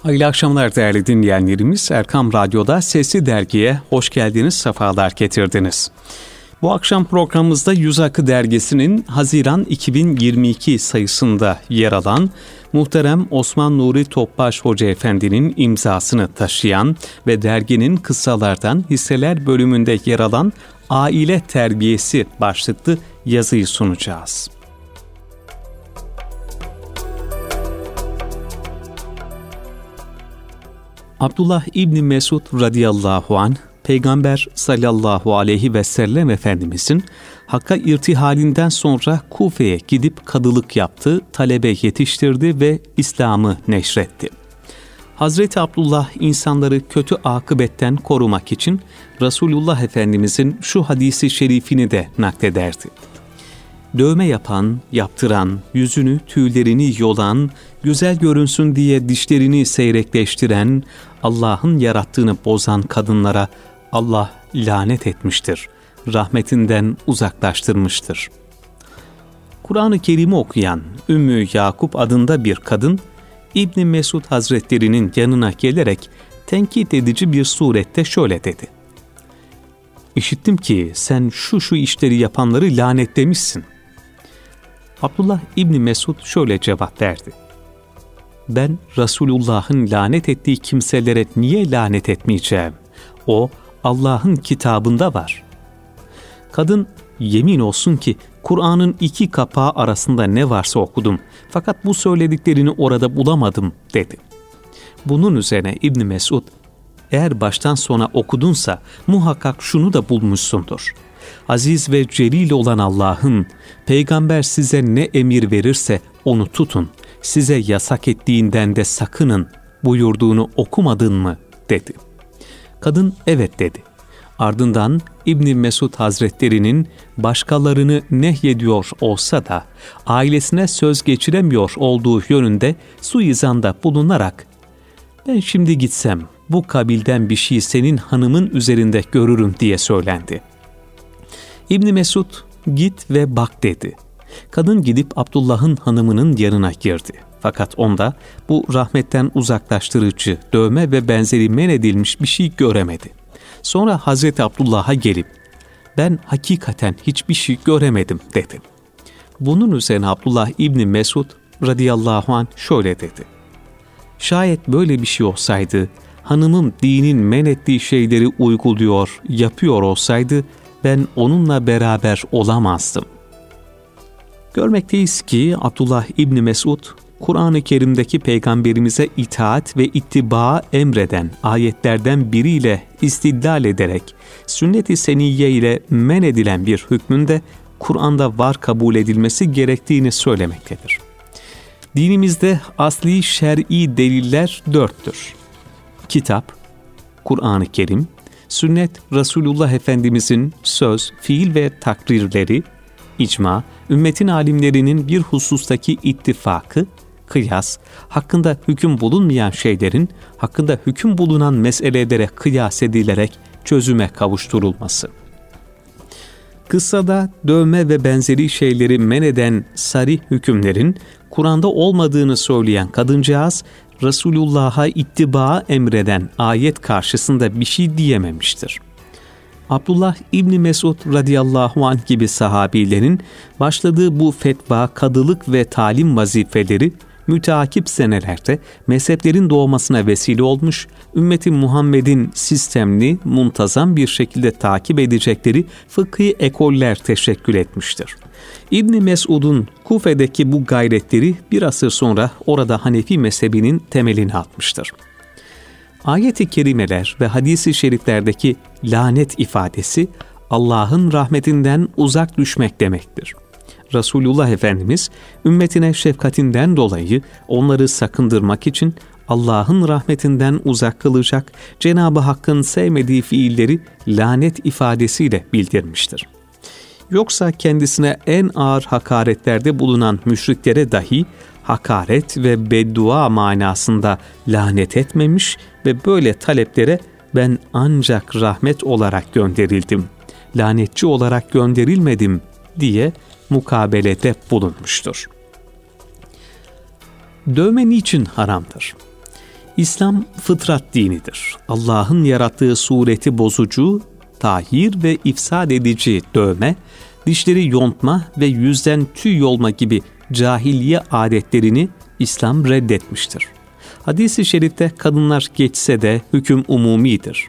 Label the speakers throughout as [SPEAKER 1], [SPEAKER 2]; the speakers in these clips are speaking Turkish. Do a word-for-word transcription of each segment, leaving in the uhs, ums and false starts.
[SPEAKER 1] Hayırlı akşamlar değerli dinleyenlerimiz. Erkam Radyo'da Sesli Dergi'ye hoş geldiniz, sefalar getirdiniz. Bu akşam programımızda Yüz Akı Dergisi'nin Haziran iki bin yirmi iki sayısında yer alan muhterem Osman Nuri Topbaş Hoca Efendi'nin imzasını taşıyan ve derginin kıssalardan hisseler bölümünde yer alan Aile Terbiyesi başlıklı yazıyı sunacağız. Abdullah İbni Mesud radıyallahu anh, Peygamber sallallahu aleyhi ve sellem Efendimizin Hakk'a irtihalinden sonra Kufe'ye gidip kadılık yaptı, talebe yetiştirdi ve İslam'ı neşretti. Hazreti Abdullah insanları kötü akıbetten korumak için Resulullah Efendimizin şu hadisi şerifini de naklederdi. Dövme yapan, yaptıran, yüzünü, tüylerini yolan, güzel görünsün diye dişlerini seyrekleştiren, Allah'ın yarattığını bozan kadınlara Allah lanet etmiştir, rahmetinden uzaklaştırmıştır. Kur'an-ı Kerim'i okuyan Ümmü Yakup adında bir kadın, İbn Mesud Hazretleri'nin yanına gelerek tenkit edici bir surette şöyle dedi. İşittim ki sen şu şu işleri yapanları lanetlemişsin. Abdullah İbni Mesud şöyle cevap verdi. Ben Resulullah'ın lanet ettiği kimselere niye lanet etmeyeceğim? O Allah'ın kitabında var. Kadın, yemin olsun ki Kur'an'ın iki kapağı arasında ne varsa okudum. Fakat bu söylediklerini orada bulamadım dedi. Bunun üzerine İbn Mesud, eğer baştan sona okudunsa muhakkak şunu da bulmuşsundur. Aziz ve celil olan Allah'ın, peygamber size ne emir verirse onu tutun, size yasak ettiğinden de sakının buyurduğunu okumadın mı dedi. Kadın evet dedi. Ardından İbn Mesud Hazretleri'nin başkalarını nehyediyor olsa da ailesine söz geçiremiyor olduğu yönünde suizanda bulunarak ben şimdi gitsem bu kabilden bir şey senin hanımın üzerinde görürüm diye söylendi. İbn Mesud git ve bak dedi. Kadın gidip Abdullah'ın hanımının yanına girdi. Fakat onda bu rahmetten uzaklaştırıcı, dövme ve benzeri men edilmiş bir şey göremedi. Sonra Hazreti Abdullah'a gelip ben hakikaten hiçbir şey göremedim dedi. Bunun üzerine Abdullah İbni Mesud radıyallahu anh şöyle dedi. Şayet böyle bir şey olsaydı, hanımım dinin men ettiği şeyleri uyguluyor, yapıyor olsaydı ben onunla beraber olamazdım. Görmekteyiz ki Abdullah İbni Mesud, Kur'an-ı Kerim'deki peygamberimize itaat ve ittiba emreden ayetlerden biriyle istidlal ederek sünnet-i seniyye ile men edilen bir hükmün de Kur'an'da var kabul edilmesi gerektiğini söylemektedir. Dinimizde asli şer'i deliller dörttür. Kitap, Kur'an-ı Kerim, sünnet Resulullah Efendimizin söz, fiil ve takrirleri, icma, ümmetin alimlerinin bir husustaki ittifakı, kıyas, hakkında hüküm bulunmayan şeylerin, hakkında hüküm bulunan meselelere kıyas edilerek çözüme kavuşturulması. Kıssada dövme ve benzeri şeyleri men eden sarih hükümlerin Kur'an'da olmadığını söyleyen kadıncağız, Resulullah'a ittiba emreden ayet karşısında bir şey diyememiştir. Abdullah İbni Mesud radıyallahu anh gibi sahabilerin başladığı bu fetva, kadılık ve talim vazifeleri müteakip senelerde mezheplerin doğmasına vesile olmuş, ümmeti Muhammed'in sistemli, muntazam bir şekilde takip edecekleri fıkhi ekoller teşekkül etmiştir. İbn Mesud'un Kufe'deki bu gayretleri bir asır sonra orada Hanefi mezhebinin temelini atmıştır. Ayet-i kerimeler ve hadis-i şeriflerdeki lanet ifadesi Allah'ın rahmetinden uzak düşmek demektir. Resulullah Efendimiz ümmetine şefkatinden dolayı onları sakındırmak için Allah'ın rahmetinden uzak kılacak, Cenab-ı Hakk'ın sevmediği fiilleri lanet ifadesiyle bildirmiştir. Yoksa kendisine en ağır hakaretlerde bulunan müşriklere dahi hakaret ve beddua manasında lanet etmemiş ve böyle taleplere ben ancak rahmet olarak gönderildim, lanetçi olarak gönderilmedim diye mukabelede bulunmuştur. Dövme niçin haramdır? İslam fıtrat dinidir. Allah'ın yarattığı sureti bozucu, tahir ve ifsad edici dövme, dişleri yontma ve yüzden tüy yolma gibi cahiliye adetlerini İslam reddetmiştir. Hadis-i şerifte kadınlar geçse de hüküm umumidir.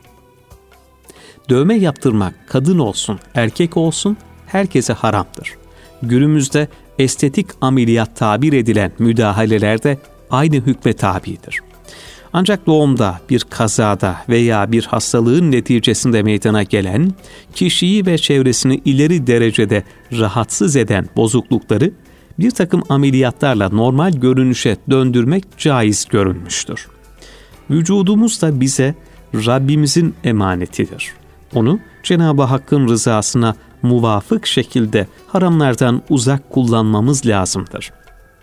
[SPEAKER 1] Dövme yaptırmak kadın olsun, erkek olsun herkese haramdır. Günümüzde estetik ameliyat tabir edilen müdahaleler de aynı hükme tabidir. Ancak doğumda, bir kazada veya bir hastalığın neticesinde meydana gelen, kişiyi ve çevresini ileri derecede rahatsız eden bozuklukları bir takım ameliyatlarla normal görünüşe döndürmek caiz görülmüştür. Vücudumuz da bize Rabbimizin emanetidir. Onu Cenab-ı Hakk'ın rızasına muvafık şekilde haramlardan uzak kullanmamız lazımdır.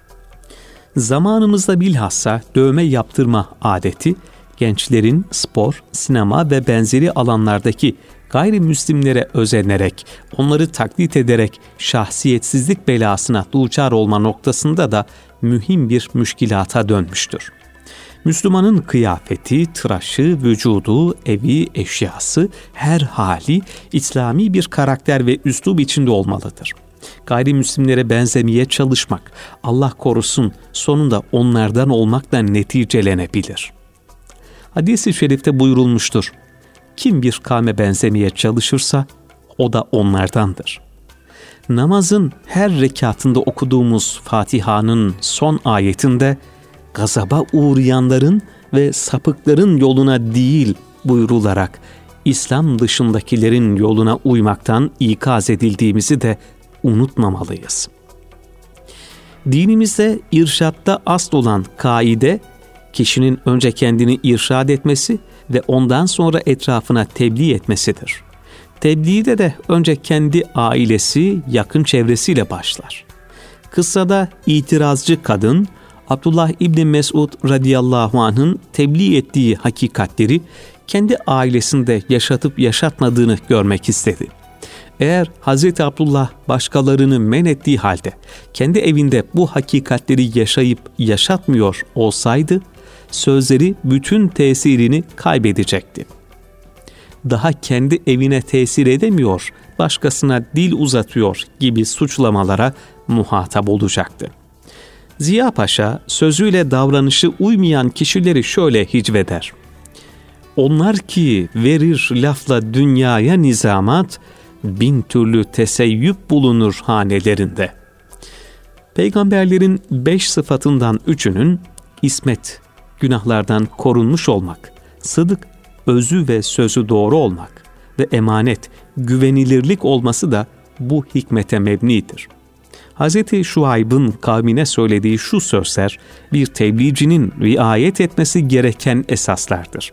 [SPEAKER 1] Zamanımızda bilhassa dövme yaptırma adeti, gençlerin spor, sinema ve benzeri alanlardaki gayrimüslimlere özenerek, onları taklit ederek şahsiyetsizlik belasına duçar olma noktasında da mühim bir müşkilata dönmüştür. Müslümanın kıyafeti, tıraşı, vücudu, evi, eşyası, her hali İslami bir karakter ve üslub içinde olmalıdır. Gayrimüslimlere benzemeye çalışmak, Allah korusun, sonunda onlardan olmakla neticelenebilir. Hadis-i şerifte buyurulmuştur: kim bir kavme benzemeye çalışırsa o da onlardandır. Namazın her rekatında okuduğumuz Fatiha'nın son ayetinde gazaba uğrayanların ve sapıkların yoluna değil buyrularak İslam dışındakilerin yoluna uymaktan ikaz edildiğimizi de unutmamalıyız. Dinimizde irşatta asıl olan kaide, kişinin önce kendini irşad etmesi ve ondan sonra etrafına tebliğ etmesidir. Tebliğde de önce kendi ailesi, yakın çevresiyle başlar. Kıssada itirazcı kadın, Abdullah İbni Mesud radıyallahu anh'ın tebliğ ettiği hakikatleri kendi ailesinde yaşatıp yaşatmadığını görmek istedi. Eğer Hazreti Abdullah başkalarını men ettiği halde kendi evinde bu hakikatleri yaşayıp yaşatmıyor olsaydı, sözleri bütün tesirini kaybedecekti. Daha kendi evine tesir edemiyor, başkasına dil uzatıyor gibi suçlamalara muhatap olacaktı. Ziya Paşa sözüyle davranışı uymayan kişileri şöyle hicveder: onlar ki verir lafla dünyaya nizamat, bin türlü teseyyüp bulunur hanelerinde. Peygamberlerin beş sıfatından üçünün ismet, günahlardan korunmuş olmak, sıdık, özü ve sözü doğru olmak ve emanet, güvenilirlik olması da bu hikmete mebnidir. Hz. Şuayb'ın kavmine söylediği şu sözler, bir tebliğcinin riayet etmesi gereken esaslardır.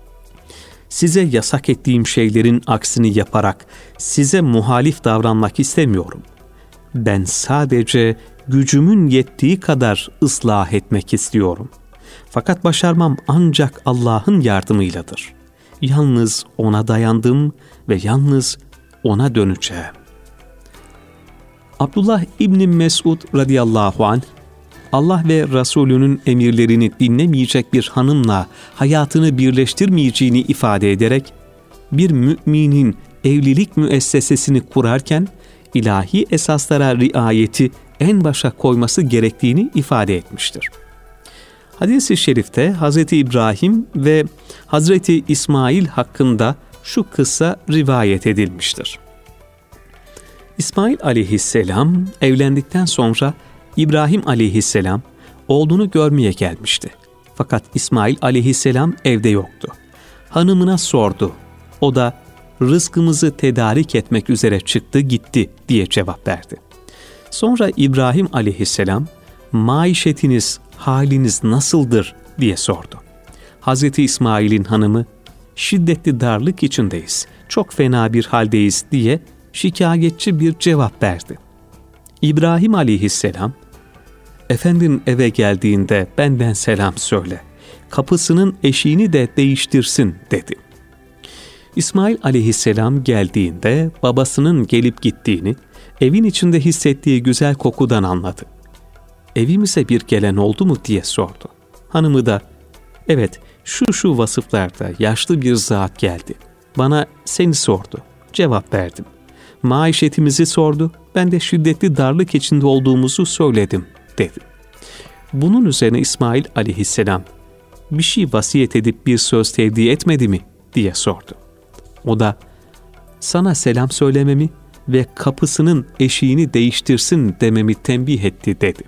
[SPEAKER 1] Size yasak ettiğim şeylerin aksini yaparak size muhalif davranmak istemiyorum. Ben sadece gücümün yettiği kadar ıslah etmek istiyorum. Fakat başarmam ancak Allah'ın yardımıyladır. Yalnız O'na dayandım ve yalnız O'na döneceğim. Abdullah İbni Mesud radıyallahu anh, Allah ve Resulünün emirlerini dinlemeyecek bir hanımla hayatını birleştirmeyeceğini ifade ederek, bir müminin evlilik müessesesini kurarken ilahi esaslara riayeti en başa koyması gerektiğini ifade etmiştir. Hadis-i şerifte Hazreti İbrahim ve Hazreti İsmail hakkında şu kıssa rivayet edilmiştir. İsmail aleyhisselam evlendikten sonra İbrahim aleyhisselam oğlunu görmeye gelmişti. Fakat İsmail aleyhisselam evde yoktu. Hanımına sordu. O da rızkımızı tedarik etmek üzere çıktı gitti diye cevap verdi. Sonra İbrahim aleyhisselam maişetiniz, haliniz nasıldır diye sordu. Hazreti İsmail'in hanımı şiddetli darlık içindeyiz, çok fena bir haldeyiz diye şikayetçi bir cevap verdi. İbrahim aleyhisselam, efendin eve geldiğinde benden selam söyle, kapısının eşiğini de değiştirsin dedi. İsmail aleyhisselam geldiğinde babasının gelip gittiğini, evin içinde hissettiği güzel kokudan anladı. Evimize bir gelen oldu mu diye sordu. Hanımı da, Evet, şu şu vasıflarda yaşlı bir zat geldi. Bana seni sordu. Cevap verdim. Maişetimizi sordu. Ben de şiddetli darlık içinde olduğumuzu söyledim dedi. Bunun üzerine İsmail aleyhisselam bir şey vasiyet edip bir söz tevdi etmedi mi diye sordu. O da sana selam söylememi ve kapısının eşiğini değiştirsin dememi tembih etti dedi.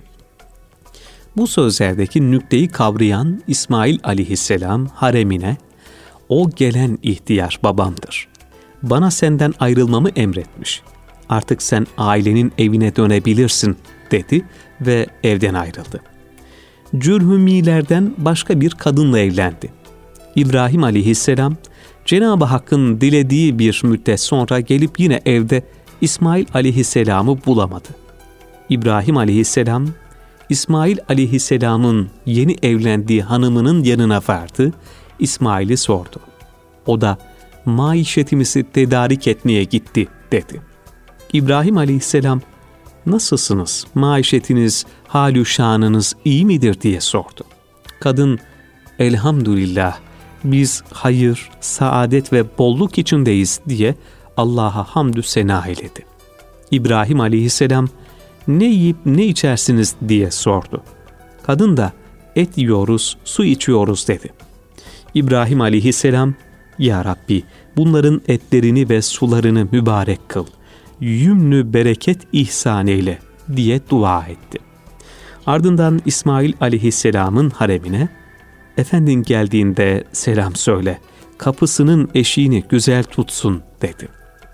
[SPEAKER 1] Bu sözlerdeki nükteyi kavrayan İsmail aleyhisselam haremine o gelen ihtiyar babamdır. Bana senden ayrılmamı emretmiş. Artık sen ailenin evine dönebilirsin dedi ve evden ayrıldı. Cürhümilerden başka bir kadınla evlendi. İbrahim aleyhisselam Cenab-ı Hakk'ın dilediği bir müddet sonra gelip yine evde İsmail aleyhisselamı bulamadı. İbrahim aleyhisselam İsmail aleyhisselamın yeni evlendiği hanımının yanına vardı, İsmail'i sordu. O da maişetimizi tedarik etmeye gitti dedi. İbrahim aleyhisselam nasılsınız, maişetiniz, halü şanınız iyi midir diye sordu. Kadın elhamdülillah biz hayır, saadet ve bolluk içindeyiz diye Allah'a hamdü sena eyledi. İbrahim aleyhisselam ne yiyip ne içersiniz diye sordu. Kadın da et yiyoruz, su içiyoruz dedi. İbrahim aleyhisselam ya Rabbi bunların etlerini ve sularını mübarek kıl, yümlü bereket ihsan eyle diye dua etti. Ardından İsmail aleyhisselamın haremine efendin geldiğinde selam söyle, kapısının eşiğini güzel tutsun dedi.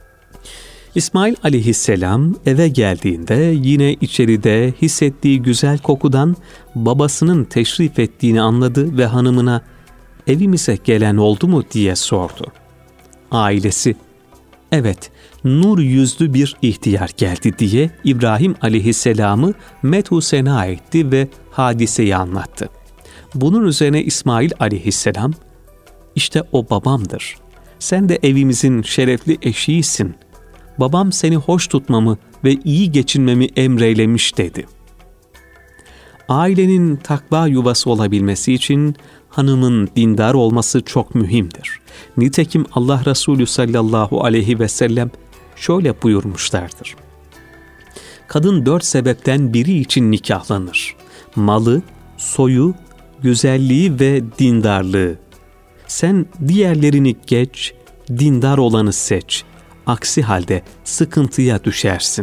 [SPEAKER 1] İsmail aleyhisselam eve geldiğinde yine içeride hissettiği güzel kokudan babasının teşrif ettiğini anladı ve hanımına evimize gelen oldu mu diye sordu. Ailesi evet nur yüzlü bir ihtiyar geldi diye İbrahim aleyhisselamı methu sena etti ve hadiseyi anlattı. Bunun üzerine İsmail aleyhisselam işte o babamdır. Sen de evimizin şerefli eşiğisin. Babam seni hoş tutmamı ve iyi geçinmemi emreylemiş dedi. Ailenin takva yuvası olabilmesi için hanımın dindar olması çok mühimdir. Nitekim Allah Resulü sallallahu aleyhi ve sellem şöyle buyurmuşlardır. Kadın dört sebepten biri için nikahlanır. Malı, soyu, güzelliği ve dindarlığı. Sen diğerlerini geç, dindar olanı seç. Aksi halde sıkıntıya düşersin.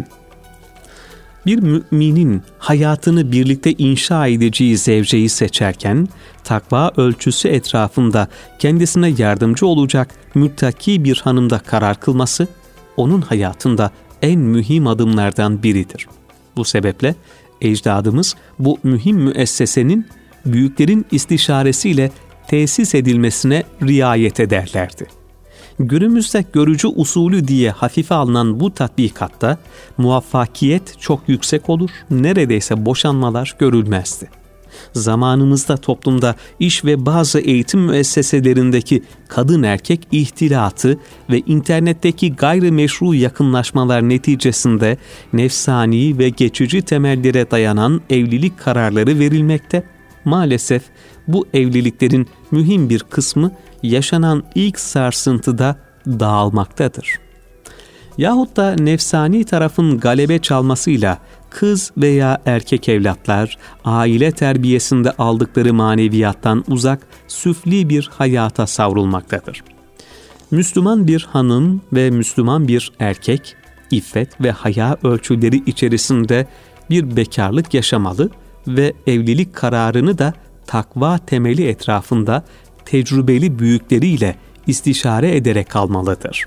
[SPEAKER 1] Bir müminin hayatını birlikte inşa edeceği zevceyi seçerken, takva ölçüsü etrafında kendisine yardımcı olacak müttaki bir hanımda karar kılması, onun hayatında en mühim adımlardan biridir. Bu sebeple ecdadımız bu mühim müessesenin büyüklerin istişaresiyle tesis edilmesine riayet ederlerdi. Günümüzde görücü usulü diye hafife alınan bu tatbikatta muvaffakiyet çok yüksek olur, neredeyse boşanmalar görülmezdi. Zamanımızda toplumda iş ve bazı eğitim müesseselerindeki kadın erkek ihtilatı ve internetteki gayrimeşru yakınlaşmalar neticesinde nefsani ve geçici temellere dayanan evlilik kararları verilmekte. Maalesef bu evliliklerin mühim bir kısmı yaşanan ilk sarsıntıda dağılmaktadır. Yahut da nefsani tarafın galebe çalmasıyla kız veya erkek evlatlar aile terbiyesinde aldıkları maneviyattan uzak, süfli bir hayata savrulmaktadır. Müslüman bir hanım ve Müslüman bir erkek, iffet ve haya ölçüleri içerisinde bir bekarlık yaşamalı ve evlilik kararını da takva temeli etrafında tecrübeli büyükleriyle istişare ederek almalıdır.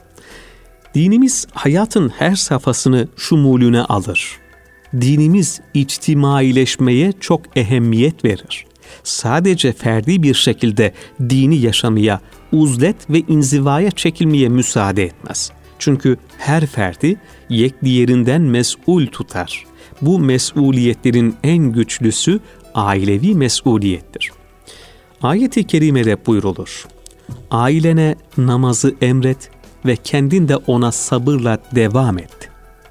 [SPEAKER 1] Dinimiz hayatın her safhasını şumulüne alır. Dinimiz içtimaileşmeye çok ehemmiyet verir. Sadece ferdi bir şekilde dini yaşamaya, uzlet ve inzivaya çekilmeye müsaade etmez. Çünkü her ferdi yek diğerinden mes'ul tutar. Bu mes'uliyetlerin en güçlüsü ailevi mes'uliyettir. Ayet-i kerimede buyrulur. Ailene namazı emret ve kendin de ona sabırla devam et.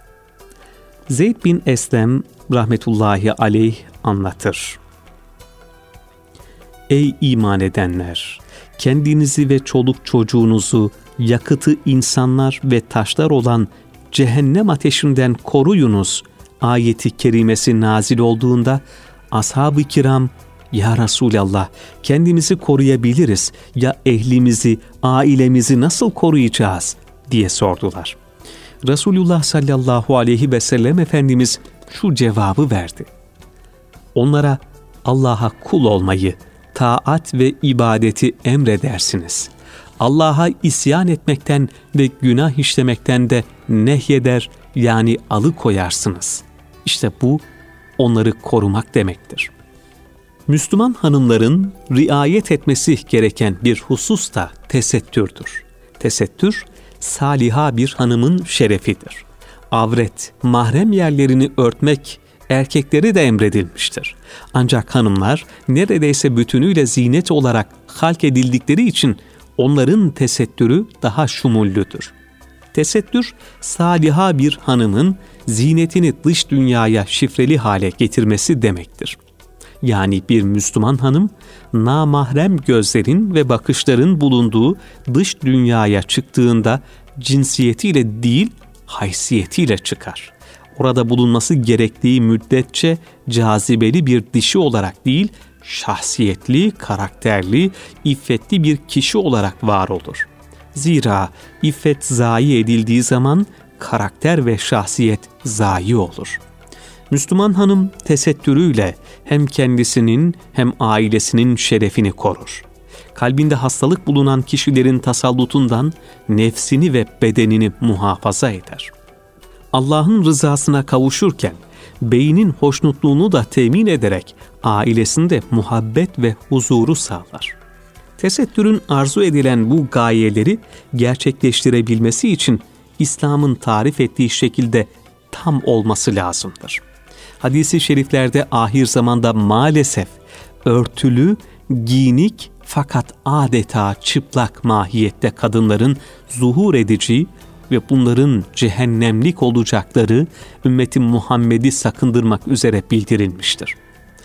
[SPEAKER 1] Zeyd bin Eslem rahmetullahi aleyh anlatır. Ey iman edenler! Kendinizi ve çoluk çocuğunuzu yakıtı insanlar ve taşlar olan cehennem ateşinden koruyunuz ayeti kerimesi nazil olduğunda ashab-ı kiram, ya Resulallah, kendimizi koruyabiliriz, ya ehlimizi, ailemizi nasıl koruyacağız diye sordular. Resulullah sallallahu aleyhi ve sellem Efendimiz şu cevabı verdi. Onlara Allah'a kul olmayı, taat ve ibadeti emredersiniz. Allah'a isyan etmekten ve günah işlemekten de nehyeder, yani alıkoyarsınız. İşte bu onları korumak demektir. Müslüman hanımların riayet etmesi gereken bir husus da tesettürdür. Tesettür, saliha bir hanımın şerefidir. Avret, mahrem yerlerini örtmek erkekleri de emredilmiştir. Ancak hanımlar neredeyse bütünüyle zinet olarak halk edildikleri için onların tesettürü daha şumullüdür. Tesettür, saliha bir hanımın zinetini dış dünyaya şifreli hale getirmesi demektir. Yani bir Müslüman hanım, namahrem gözlerin ve bakışların bulunduğu dış dünyaya çıktığında cinsiyetiyle değil, haysiyetiyle çıkar. Orada bulunması gerektiği müddetçe cazibeli bir dişi olarak değil, şahsiyetli, karakterli, iffetli bir kişi olarak var olur. Zira iffet zayi edildiği zaman karakter ve şahsiyet zayi olur. Müslüman hanım tesettürüyle hem kendisinin hem ailesinin şerefini korur. Kalbinde hastalık bulunan kişilerin tasallutundan nefsini ve bedenini muhafaza eder. Allah'ın rızasına kavuşurken beynin hoşnutluğunu da temin ederek ailesinde muhabbet ve huzuru sağlar. Tesettürün arzu edilen bu gayeleri gerçekleştirebilmesi için İslam'ın tarif ettiği şekilde tam olması lazımdır. Hadis-i şeriflerde ahir zamanda maalesef örtülü, giyinik fakat adeta çıplak mahiyette kadınların zuhur edeceği ve bunların cehennemlik olacakları ümmeti Muhammed'i sakındırmak üzere bildirilmiştir.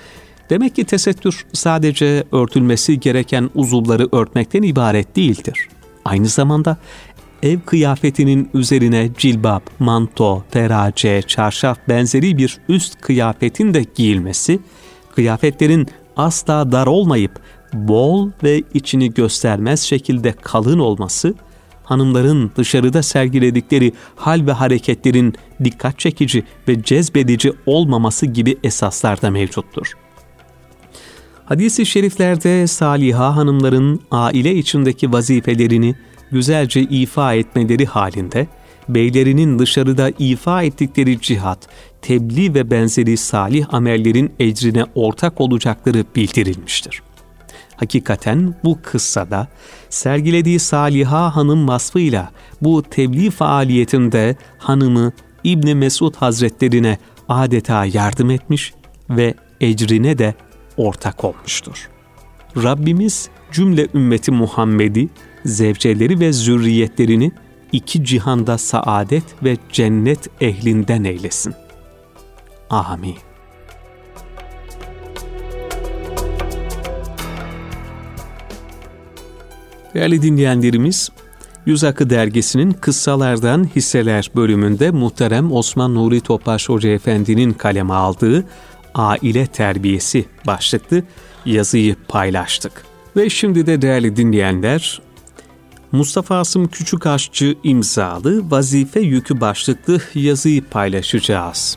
[SPEAKER 1] Demek ki tesettür sadece örtülmesi gereken uzuvları örtmekten ibaret değildir. Aynı zamanda ev kıyafetinin üzerine cilbap, manto, ferace, çarşaf benzeri bir üst kıyafetin de giyilmesi, kıyafetlerin asla dar olmayıp bol ve içini göstermez şekilde kalın olması, hanımların dışarıda sergiledikleri hal ve hareketlerin dikkat çekici ve cezbedici olmaması gibi esaslar da mevcuttur. Hadis-i şeriflerde saliha hanımların aile içindeki vazifelerini güzelce ifa etmeleri halinde, beylerinin dışarıda ifa ettikleri cihat, tebliğ ve benzeri salih amellerin ecrine ortak olacakları bildirilmiştir. Hakikaten bu kıssada sergilediği saliha hanım vasfıyla bu tebliğ faaliyetinde hanımı İbn Mesud Hazretlerine adeta yardım etmiş ve ecrine de ortak olmuştur. Rabbimiz cümle ümmeti Muhammed'i, zevceleri ve zürriyetlerini iki cihanda saadet ve cennet ehlinden eylesin. Amin. Değerli dinleyenlerimiz, Yüz Akı Dergisi'nin Kıssalardan Hisseler bölümünde muhterem Osman Nuri Topbaş Hoca Efendi'nin kaleme aldığı Aile Terbiyesi başlıklı yazıyı paylaştık. Ve şimdi de değerli dinleyenler, Mustafa Asım Küçükaşçı imzalı Vazife Yükü başlıklı yazıyı paylaşacağız.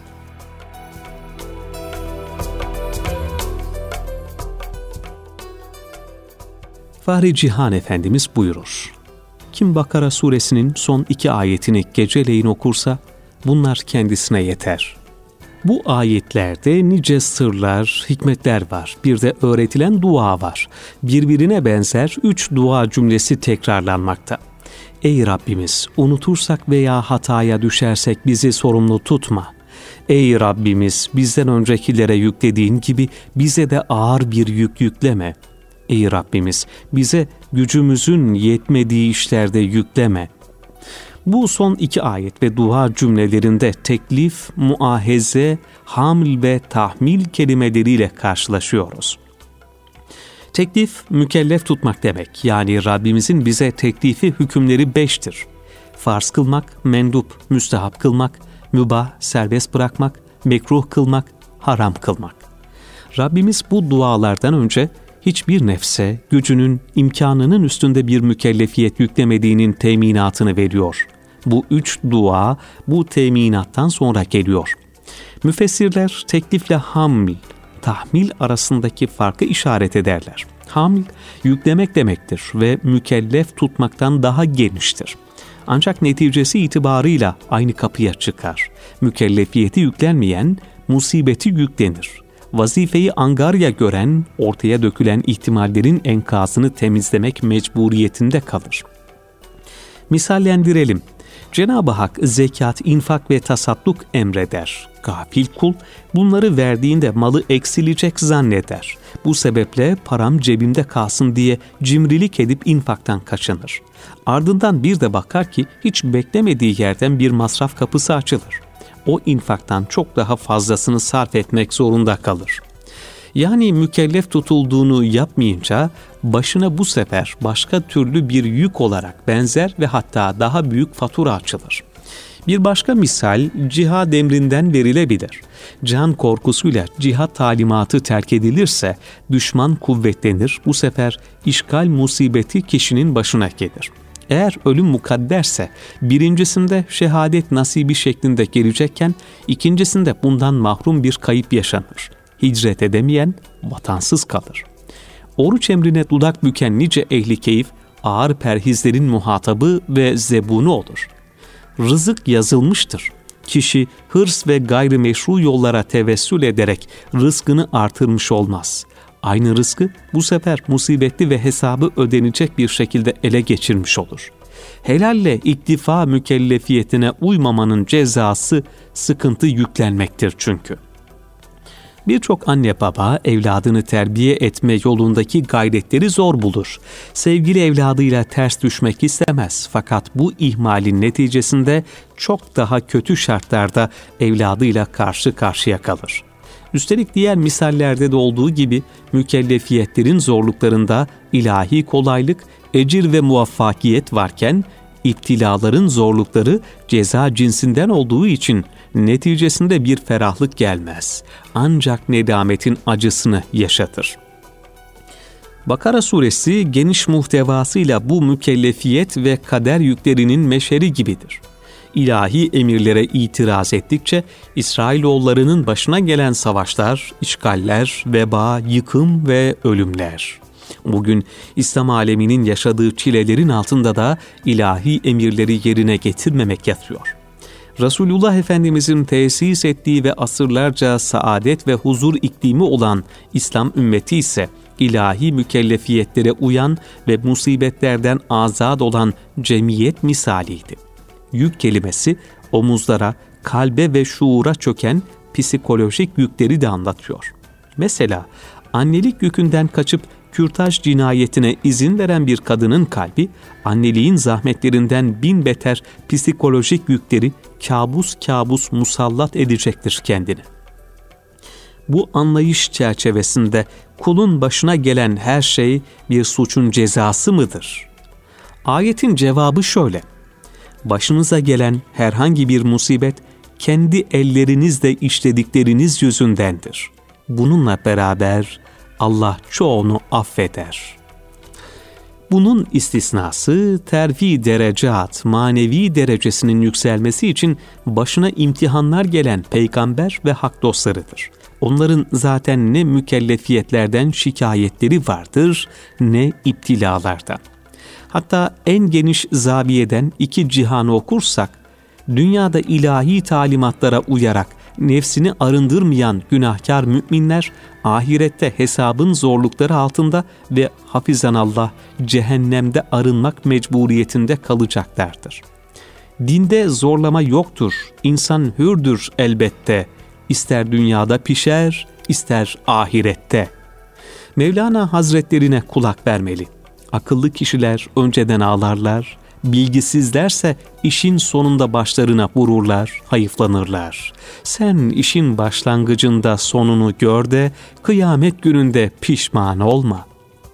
[SPEAKER 1] Fahri Cihan Efendimiz buyurur: kim Bakara suresinin son iki ayetini geceleyin okursa bunlar kendisine yeter. Bu ayetlerde nice sırlar, hikmetler var. Bir de öğretilen dua var. Birbirine benzer üç dua cümlesi tekrarlanmakta. Ey Rabbimiz, unutursak veya hataya düşersek bizi sorumlu tutma. Ey Rabbimiz, bizden öncekilere yüklediğin gibi bize de ağır bir yük yükleme. Ey Rabbimiz, bize gücümüzün yetmediği işlerde yükleme. Bu son iki ayet ve dua cümlelerinde teklif, muaheze, haml ve tahmil kelimeleriyle karşılaşıyoruz. Teklif, mükellef tutmak demek. Yani Rabbimizin bize teklifi hükümleri beştir. Farz kılmak, mendup, müstehap kılmak, mübah, serbest bırakmak, mekruh kılmak, haram kılmak. Rabbimiz bu dualardan önce hiçbir nefse gücünün, imkanının üstünde bir mükellefiyet yüklemediğinin teminatını veriyor. Bu üç dua bu teminattan sonra geliyor. Müfessirler teklifle haml, tahmil arasındaki farkı işaret ederler. Haml, yüklemek demektir ve mükellef tutmaktan daha geniştir. Ancak neticesi itibarıyla aynı kapıya çıkar. Mükellefiyeti yüklenmeyen, musibeti yüklenir. Vazifeyi angarya gören, ortaya dökülen ihtimallerin enkazını temizlemek mecburiyetinde kalır. Misallendirelim. Cenab-ı Hak zekat, infak ve tasadduk emreder. Gafil kul bunları verdiğinde malı eksilecek zanneder. Bu sebeple param cebimde kalsın diye cimrilik edip infaktan kaçınır. Ardından bir de bakar ki hiç beklemediği yerden bir masraf kapısı açılır. O infaktan çok daha fazlasını sarf etmek zorunda kalır. Yani mükellef tutulduğunu yapmayınca başına bu sefer başka türlü bir yük olarak benzer ve hatta daha büyük fatura açılır. Bir başka misal cihad emrinden verilebilir. Can korkusuyla cihat talimatı terk edilirse düşman kuvvetlenir, bu sefer işgal musibeti kişinin başına gelir. Eğer ölüm mukadderse birincisinde şehadet nasibi şeklinde gelecekken ikincisinde bundan mahrum bir kayıp yaşanır. Hicret edemeyen vatansız kalır. Oruç emrine dudak büken nice ehli keyif ağır perhizlerin muhatabı ve zebunu olur. Rızık yazılmıştır. Kişi hırs ve gayrimeşru yollara tevessül ederek rızkını artırmış olmaz. Aynı rızkı bu sefer musibetli ve hesabı ödenecek bir şekilde ele geçirmiş olur. Helalle iktifa mükellefiyetine uymamanın cezası sıkıntı yüklenmektir çünkü. Birçok anne baba evladını terbiye etme yolundaki gayretleri zor bulur. Sevgili evladıyla ters düşmek istemez fakat bu ihmalin neticesinde çok daha kötü şartlarda evladıyla karşı karşıya kalır. Üstelik diğer misallerde de olduğu gibi mükellefiyetlerin zorluklarında ilahi kolaylık, ecir ve muvaffakiyet varken İptilaların zorlukları ceza cinsinden olduğu için neticesinde bir ferahlık gelmez. Ancak nedametin acısını yaşatır. Bakara suresi geniş muhtevasıyla bu mükellefiyet ve kader yüklerinin meşeri gibidir. İlahi emirlere itiraz ettikçe İsrailoğullarının başına gelen savaşlar, işgaller, veba, yıkım ve ölümler. Bugün İslam aleminin yaşadığı çilelerin altında da ilahi emirleri yerine getirmemek yatıyor. Resulullah Efendimizin tesis ettiği ve asırlarca saadet ve huzur iklimi olan İslam ümmeti ise ilahi mükellefiyetlere uyan ve musibetlerden azad olan cemiyet misaliydi. Yük kelimesi omuzlara, kalbe ve şuura çöken psikolojik yükleri de anlatıyor. Mesela annelik yükünden kaçıp kürtaj cinayetine izin veren bir kadının kalbi, anneliğin zahmetlerinden bin beter psikolojik yükleri kabus kabus musallat edecektir kendini. Bu anlayış çerçevesinde kulun başına gelen her şey bir suçun cezası mıdır? Ayetin cevabı şöyle: başınıza gelen herhangi bir musibet kendi ellerinizle işledikleriniz yüzündendir. Bununla beraber Allah çoğunu affeder. Bunun istisnası terfi derecat, manevi derecesinin yükselmesi için başına imtihanlar gelen peygamber ve hak dostlarıdır. Onların zaten ne mükellefiyetlerden şikayetleri vardır ne iptilalardan. Hatta en geniş zaviyeden iki cihanı okursak, dünyada ilahi talimatlara uyarak nefsini arındırmayan günahkar müminler ahirette hesabın zorlukları altında ve hafizanallah cehennemde arınmak mecburiyetinde kalacaklardır. Dinde zorlama yoktur, insan hürdür elbette, ister dünyada pişer, ister ahirette. Mevlana Hazretlerine kulak vermeli. Akıllı kişiler önceden ağlarlar, bilgisizlerse işin sonunda başlarına vururlar, hayıflanırlar. Sen işin başlangıcında sonunu gör de kıyamet gününde pişman olma.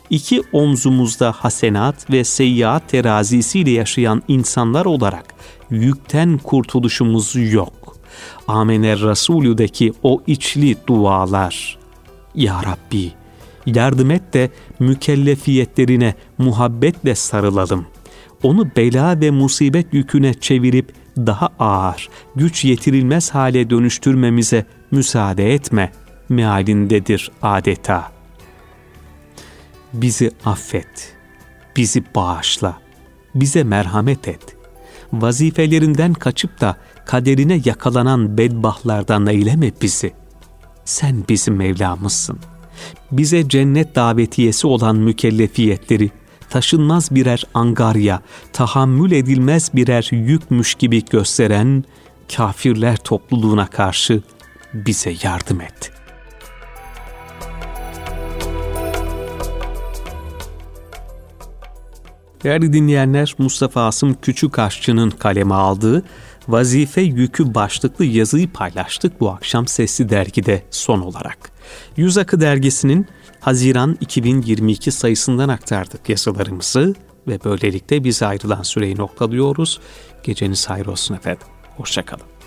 [SPEAKER 1] İki omzumuzda hasenat ve seyyiat terazisiyle yaşayan insanlar olarak yükten kurtuluşumuz yok. Amener Resulü'deki o içli dualar. Ya Rabbi, yardım et de mükellefiyetlerine muhabbetle sarılalım. Onu bela ve musibet yüküne çevirip daha ağır, güç yetirilmez hale dönüştürmemize müsaade etme mealindedir adeta. Bizi affet, bizi bağışla, bize merhamet et. Vazifelerinden kaçıp da kaderine yakalanan bedbahtlardan eyleme bizi. Sen bizim Mevlamızsın. Bize cennet davetiyesi olan mükellefiyetleri taşınmaz birer angarya, tahammül edilmez birer yükmüş gibi gösteren kafirler topluluğuna karşı bize yardım et. Değerli dinleyenler, Mustafa Asım Küçükaşçı'nın kaleme aldığı Vazife Yükü başlıklı yazıyı paylaştık bu akşam Sesli Dergi'de son olarak. Yüz Akı Dergisi'nin Haziran iki bin yirmi iki sayısından aktardık yazılarımızı ve böylelikle bize ayrılan süreyi noktalıyoruz. Geceniz hayır olsun efendim. Hoşça kalın.